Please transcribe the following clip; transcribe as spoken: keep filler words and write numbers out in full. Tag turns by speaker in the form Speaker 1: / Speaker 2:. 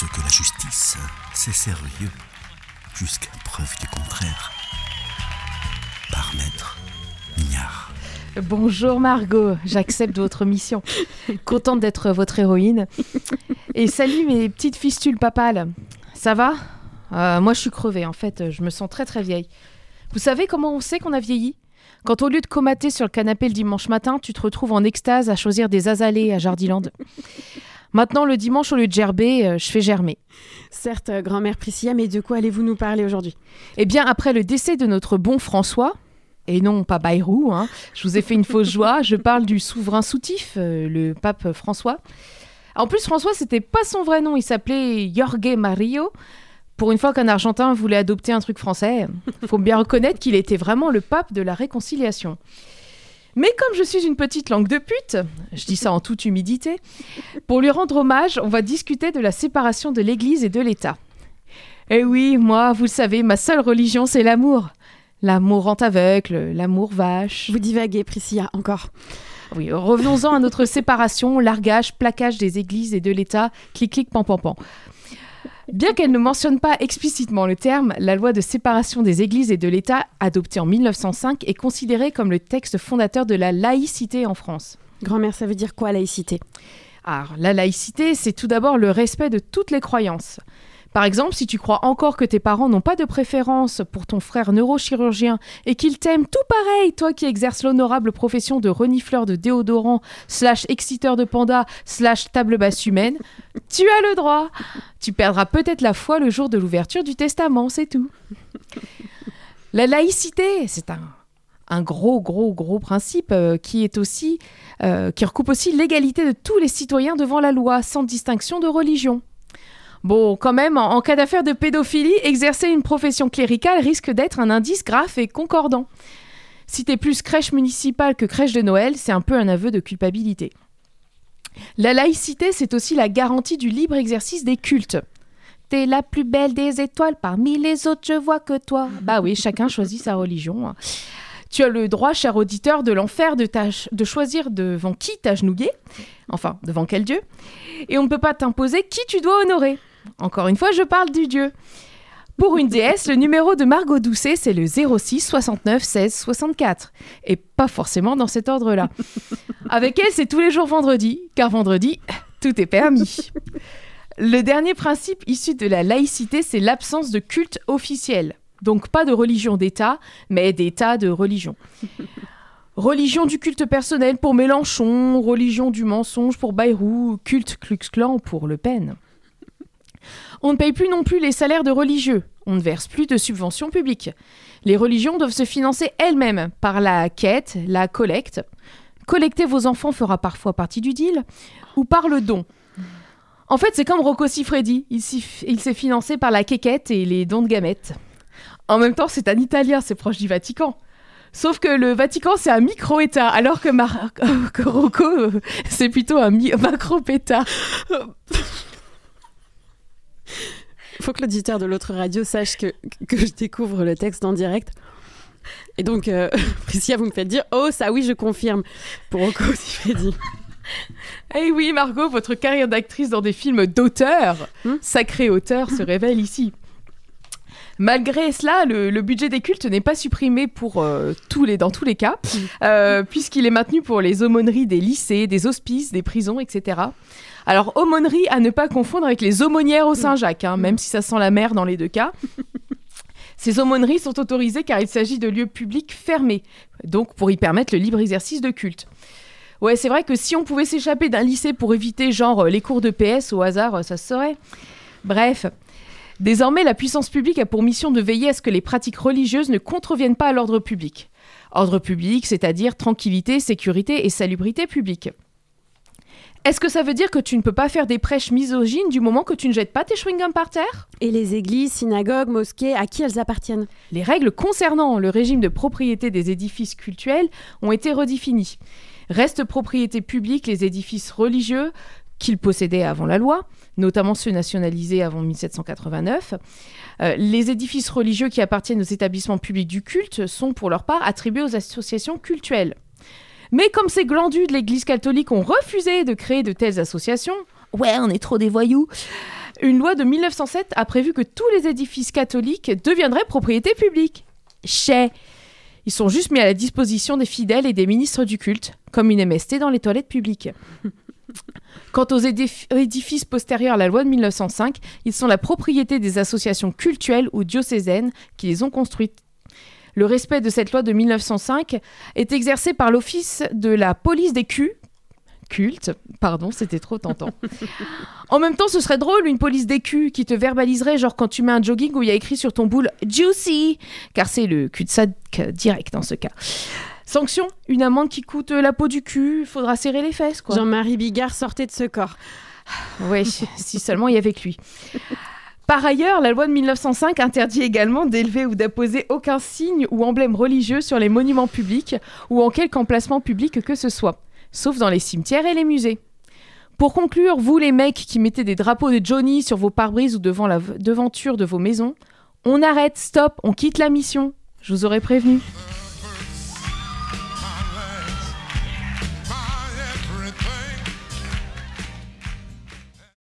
Speaker 1: Parce que la justice, c'est sérieux, jusqu'à preuve du contraire. Par maître Mignard.
Speaker 2: Bonjour Margot, j'accepte votre mission. Contente d'être votre héroïne. Et salut mes petites fistules papales. Ça va ? euh, Moi je suis crevée, en fait, je me sens très très vieille. Vous savez comment on sait qu'on a vieilli ? Quand au lieu de comater sur le canapé le dimanche matin, tu te retrouves en extase à choisir des azalées à Jardiland. Maintenant, le dimanche, au lieu de gerber, euh, je fais germer.
Speaker 3: Certes, euh, grand-mère Priscilla, mais de quoi allez-vous nous parler aujourd'hui ?
Speaker 2: Eh bien, après le décès de notre bon François, et non pas Bayrou, hein, je vous ai fait une fausse joie, je parle du souverain soutif, euh, le pape François. En plus, François, c'était pas son vrai nom, il s'appelait Jorge Mario. Pour une fois qu'un Argentin voulait adopter un truc français, il faut bien reconnaître qu'il était vraiment le pape de la réconciliation. Mais comme je suis une petite langue de pute, je dis ça en toute humilité, pour lui rendre hommage, on va discuter de la séparation de l'Église et de l'État. Et oui, moi, vous le savez, ma seule religion, c'est l'amour. L'amour rend aveugle, l'amour vache.
Speaker 3: Vous divaguez, Priscilla, encore.
Speaker 2: Oui, revenons-en à notre séparation, largage, plaquage des églises et de l'État, clic-clic, pan-pan-pan. Bien qu'elle ne mentionne pas explicitement le terme, la loi de séparation des églises et de l'État, adoptée en mille neuf cent cinq, est considérée comme le texte fondateur de la laïcité en France.
Speaker 3: Grand-mère, ça veut dire quoi, laïcité ?
Speaker 2: Alors, la laïcité, c'est tout d'abord le respect de toutes les croyances. Par exemple, si tu crois encore que tes parents n'ont pas de préférence pour ton frère neurochirurgien et qu'ils t'aiment tout pareil, toi qui exerces l'honorable profession de renifleur de déodorant, slash exciteur de panda, slash table basse humaine, tu as le droit. Tu perdras peut-être la foi le jour de l'ouverture du testament, c'est tout. La laïcité, c'est un, un gros, gros, gros principe euh, qui est aussi, euh, qui recoupe aussi l'égalité de tous les citoyens devant la loi, sans distinction de religion. Bon, quand même, en, en cas d'affaire de pédophilie, exercer une profession cléricale risque d'être un indice grave et concordant. Si t'es plus crèche municipale que crèche de Noël, c'est un peu un aveu de culpabilité. La laïcité, c'est aussi la garantie du libre exercice des cultes. T'es la plus belle des étoiles, parmi les autres, je vois que toi. Bah oui, chacun choisit sa religion. Tu as le droit, cher auditeur, de l'enfer de, de choisir devant qui t'agenouiller, enfin, devant quel dieu, et on ne peut pas t'imposer qui tu dois honorer. Encore une fois, je parle du dieu. Pour une déesse, le numéro de Margot Doucet, c'est le zéro six soixante-neuf seize soixante-quatre. Et pas forcément dans cet ordre-là. Avec elle, c'est tous les jours vendredi, car vendredi, tout est permis. Le dernier principe issu de la laïcité, c'est l'absence de culte officiel. Donc pas de religion d'État, mais d'État de religion. Religion du culte personnel pour Mélenchon, religion du mensonge pour Bayrou, culte Klux Klan pour Le Pen. On ne paye plus non plus les salaires de religieux. On ne verse plus de subventions publiques. Les religions doivent se financer elles-mêmes par la quête, la collecte. Collecter vos enfants fera parfois partie du deal. Ou par le don. En fait, c'est comme Rocco Siffredi. Il, il s'est financé par la quéquette et les dons de gamètes. En même temps, c'est un Italien, c'est proche du Vatican. Sauf que le Vatican, c'est un micro-État, alors que, Mar- que Rocco, euh, c'est plutôt un mi- macro-État.
Speaker 3: Il faut que l'auditeur de l'autre radio sache que, que je découvre le texte en direct. Et donc, euh, Priscilla, vous me faites dire « Oh, ça oui, je confirme » pour Rocco Siffredi.
Speaker 2: Eh oui, Margot, votre carrière d'actrice dans des films d'auteur, hmm sacré auteur, se révèle ici. Malgré cela, le, le budget des cultes n'est pas supprimé pour, euh, tous les, dans tous les cas, euh, puisqu'il est maintenu pour les aumôneries des lycées, des hospices, des prisons, et cetera. Alors, aumônerie à ne pas confondre avec les aumônières au Saint-Jacques, hein, même si ça sent la mer dans les deux cas. Ces aumôneries sont autorisées car il s'agit de lieux publics fermés, donc pour y permettre le libre exercice de culte. Ouais, c'est vrai que si on pouvait s'échapper d'un lycée pour éviter genre les cours de P S au hasard, ça se saurait. Bref, désormais la puissance publique a pour mission de veiller à ce que les pratiques religieuses ne contreviennent pas à l'ordre public. Ordre public, c'est-à-dire tranquillité, sécurité et salubrité publique. Est-ce que ça veut dire que tu ne peux pas faire des prêches misogynes du moment que tu ne jettes pas tes chewing-gums par terre ?
Speaker 3: Et les églises, synagogues, mosquées, à qui elles appartiennent ?
Speaker 2: Les règles concernant le régime de propriété des édifices cultuels ont été redéfinies. Restent propriété publique les édifices religieux qu'ils possédaient avant la loi, notamment ceux nationalisés avant dix-sept cent quatre-vingt-neuf. Euh, les édifices religieux qui appartiennent aux établissements publics du culte sont pour leur part attribués aux associations cultuelles. Mais comme ces glandus de l'Église catholique ont refusé de créer de telles associations, ouais, on est trop des voyous, une loi de mille neuf cent sept a prévu que tous les édifices catholiques deviendraient propriété publique. Chais. Ils sont juste mis à la disposition des fidèles et des ministres du culte, comme une M S T dans les toilettes publiques. Quant aux édif- édifices postérieurs à la loi de mille neuf cent cinq, ils sont la propriété des associations cultuelles ou diocésaines qui les ont construites. Le respect de cette loi de mille neuf cent cinq est exercé par l'office de la police des culs, cultes, pardon, c'était trop tentant. En même temps, ce serait drôle, une police des culs qui te verbaliserait, genre quand tu mets un jogging où il y a écrit sur ton boule « Juicy », car c'est le cul-de-sac direct dans ce cas. Sanction, une amende qui coûte la peau du cul, faudra serrer les fesses, quoi.
Speaker 3: Jean-Marie Bigard sortait de ce corps.
Speaker 2: Oui, si seulement il y avait que lui. Par ailleurs, la loi de mille neuf cent cinq interdit également d'élever ou d'apposer aucun signe ou emblème religieux sur les monuments publics ou en quelque emplacement public que ce soit, sauf dans les cimetières et les musées. Pour conclure, vous les mecs qui mettez des drapeaux de Johnny sur vos pare-brises ou devant la v- devanture de vos maisons, on arrête, stop, on quitte la mission. Je vous aurais prévenu.